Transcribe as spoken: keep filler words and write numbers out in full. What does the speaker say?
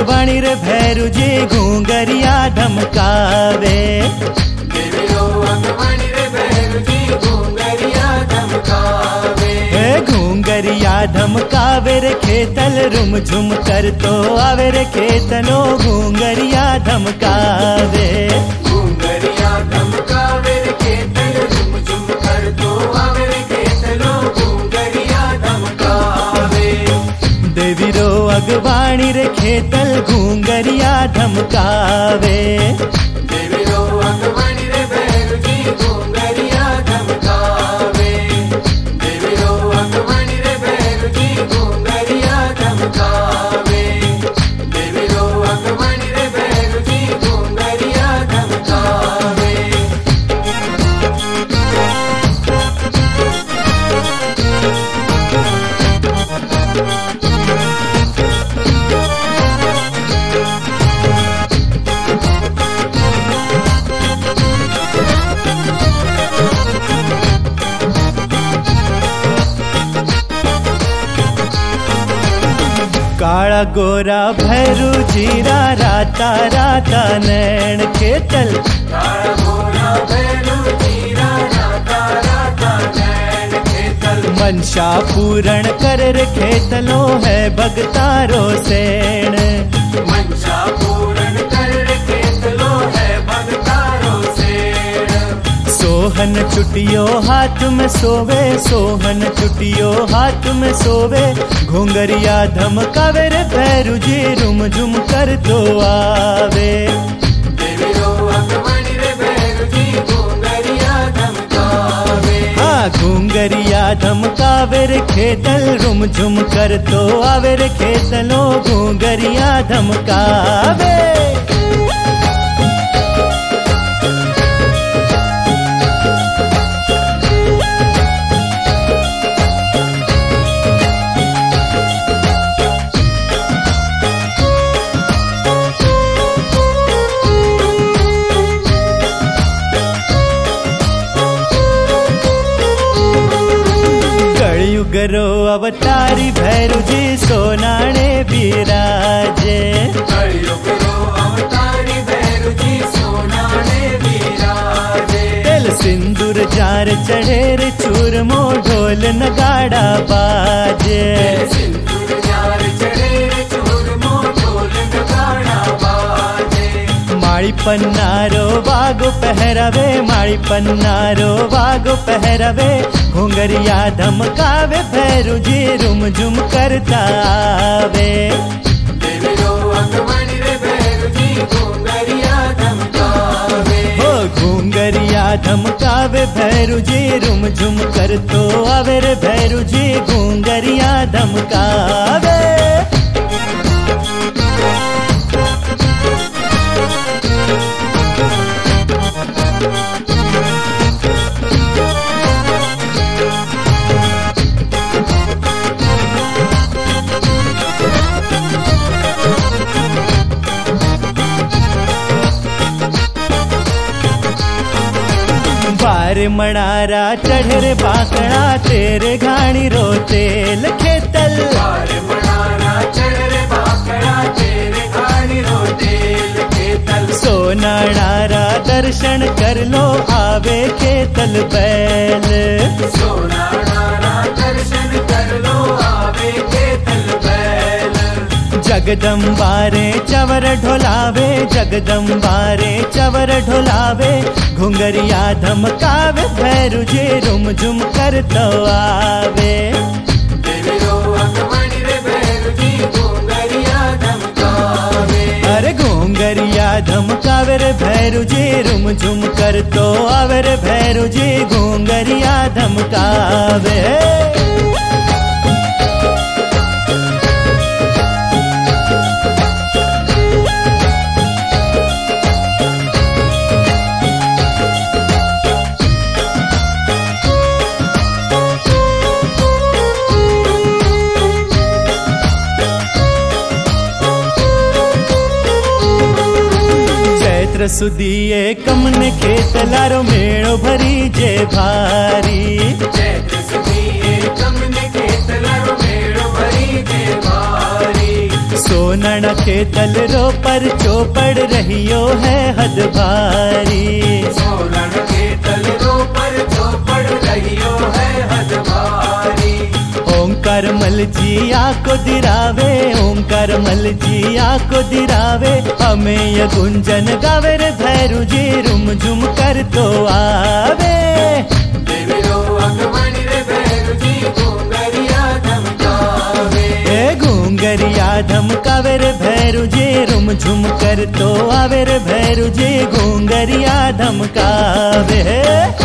अगवाणी रे भैरू जी घूंगरिया धमकावे। देवी रो अगवाणी रे भैरू जी घूंगरिया धमकावे। हे घूंगरिया धमकावे रे खेतल रुम झुम कर तो आवे रे खेतलो घूंगरिया धमकावे। घूंगरिया धमकावे रे खेतल रुम झुम कर तो आवे रे खेतलो घूंगरिया धमकावे। देवी रो अगवाणी रे खेतल घूंगरिया धमकावे। देवी रो अगवाणी रे भैरू जी घूंगरिया धमकावे। देवी रो अगवाणी रे भैरू जी घूंगरिया धमकावे। देवी रो अगवाणी रे भैरू जी घूंगरिया धमकावे। काला गोरा भैरू जीरा राता राता नैन खेतल। काला गोरा भैरू जीरा राता राता नैन खेतल। मनशा पूरण कर रे खेतलो है भगतारो सेण। मनशा पूरण कर रे खेतलो है भगतारो सेण। सोहन चुटियो हाथ में सोवे, सोहन चुटियो हाथ में सोवे, घूंगरिया धमकावे रे भैरू जी रुम झुम कर तो आवे। देवी रो अगवाणी रे भैरू जी घूंगरिया धमकावे। हाँ घूंगरिया धमकावे रे खेतल रुम झुम कर तो आवे रे खेतलो घूंगरिया धमकावे। कलयुगरो अवतारी भैरू जी सोनाणे बिराजे। कलयुगरो अवतारी भैरू जी सोनाणे बिराजे। तेल सिंदूर जार चढ़े रे चूरमो ढोल नगाड़ा बाजे। सिंदूर जार चढ़े रे चूरमो ढोल नगाड़ा बाजे। माड़ी पन्नारो वागो पहरावे, माड़ी पन्नारो वागो पहरावे, घूंगरिया धमकावे भैरू जी रुम झुम करता आवे। देवी रो अगवाणी रे भैरू जी घूंगरिया धमकावे। हो घूंगरिया धमकावे भैरू जी रुम झुम कर तो आवे रे भैरू जी घूंगरिया धमकावे। बार मणारा चढ़े रे बाकड़ा तेरे घाणी रो तेल खेतल। बार मणारा चढ़े रे बाकड़ा तेरे घाणी रो तेल खेतल। सोना नारा दर्शन कर लो आवे खेतल बैल। सोना नारा दर्शन कर लो आवे खेतल बैल। जगदम्बारे चवर ढोलावे, जगदम्बारे चवर ढोलावे, घूंगरिया धमकावे भैरू जी रुम झुम कर तो आवे। देवी रो अगवाणी रे भैरू जी घूंगरिया धमकावे। अरे घूंगरिया धमकावे रे भैरू जी रुम झुम कर तो आवे रे भैरू जी घूंगरिया धमकावे। चैत्र सुदिये कमन खेत लारो मेड़ो भरी जे भारी। चैत्र सुदिये कमन खेत लारो मेड़ो भरी जे भारी। सोनण के तल रो पर चौपड़ रहियो है हद भारी। सोनण के तल रो पर चौपड़ रहियो है हद भारी। ओंकार मल जी आको दिरावे, ओंकार मल जी आको दिरावे, हमें ये गुंजन गावे रे भैरू जी रुम झुम कर तो आवे। देवी रो अगमनी रे भैरू जी घुंगरिया धमकावे। ए घुंगरिया धमकावे रे भैरू जी रुम झुम कर तो आवे रे भैरू जी घुंगरिया धमकावे।